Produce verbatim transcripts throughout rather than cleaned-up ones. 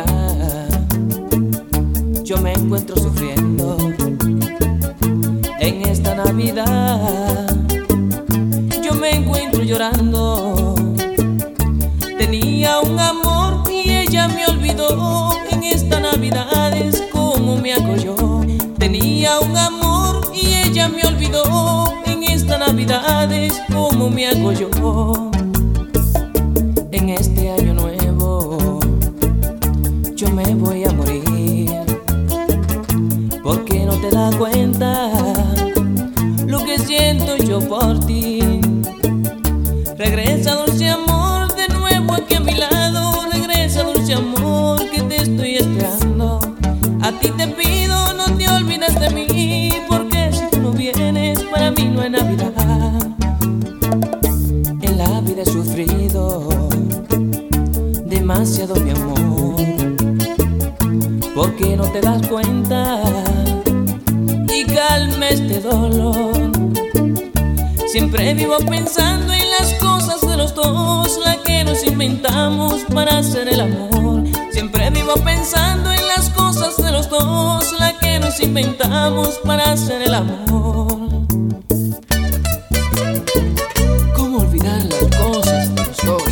yo me encuentro sufriendo. En esta Navidad yo me encuentro llorando. Tenía un amor y ella me olvidó. En esta Navidad es como me hago yo. Tenía un amor y ella me olvidó. En esta Navidad es como me hago yo. En este año nuevo yo me voy a morir, porque no te das cuenta lo que siento yo por ti. Regresa, dulce amor, de nuevo aquí a mi lado. Regresa, dulce amor, que te estoy esperando. A ti te pido, no te olvides de mí, porque si tú no vienes, para mí no hay Navidad. En la vida he sufrido demasiado, mi amor, porque no te das cuenta y calma este dolor. Siempre vivo pensando en las cosas de los dos, la que nos inventamos para hacer el amor. Siempre vivo pensando en las cosas de los dos, la que nos inventamos para hacer el amor. ¿Cómo olvidar las cosas de los dos?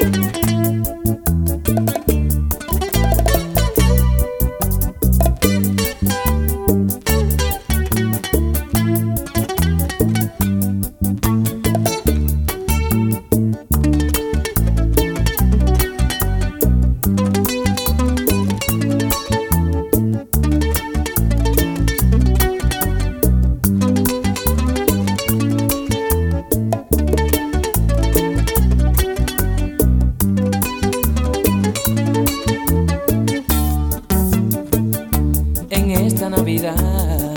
En esta Navidad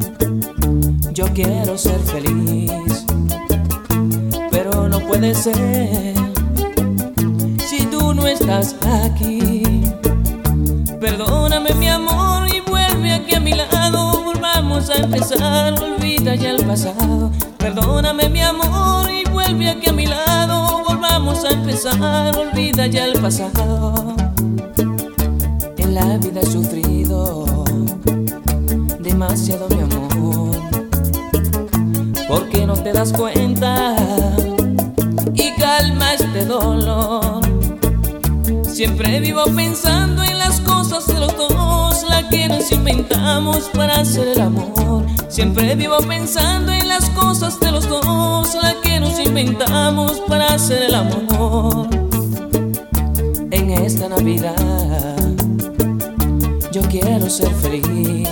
yo quiero ser feliz, pero no puede ser si tú no estás aquí. Perdóname, mi amor, y vuelve aquí a mi lado. Volvamos a empezar, olvida ya el pasado. Perdóname, mi amor, y vuelve aquí a mi lado. Volvamos a empezar, olvida ya el pasado. En la vida he sufrido demasiado, mi amor, porque no te das cuenta y calma este dolor. Siempre vivo pensando en las cosas de los dos, la que nos inventamos para hacer el amor. Siempre vivo pensando en las cosas de los dos, la que nos inventamos para hacer el amor. En esta Navidad yo quiero ser feliz,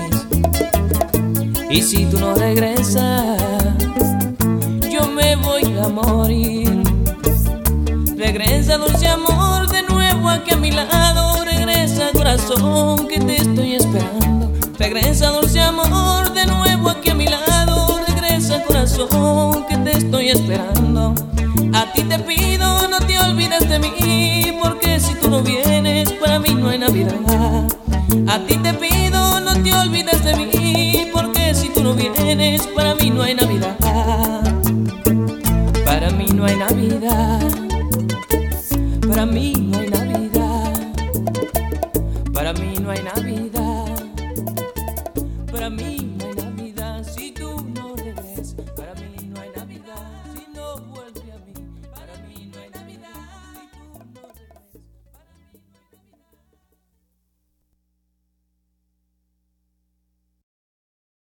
y si tú no regresas, yo me voy a morir. Regresa, dulce amor, de nuevo aquí a mi lado. Regresa, corazón, que te estoy esperando. Regresa, dulce amor, de nuevo aquí a mi lado. Regresa, corazón, que te estoy esperando. A ti te pido, no te olvides de mí, porque si tú no vienes, para mí no hay Navidad. A ti te pido, no te olvides de mí, porque si tú no vienes, para mí no hay Navidad. Para mí no hay Navidad. Para mí no hay Navidad. Para mí no hay Navidad.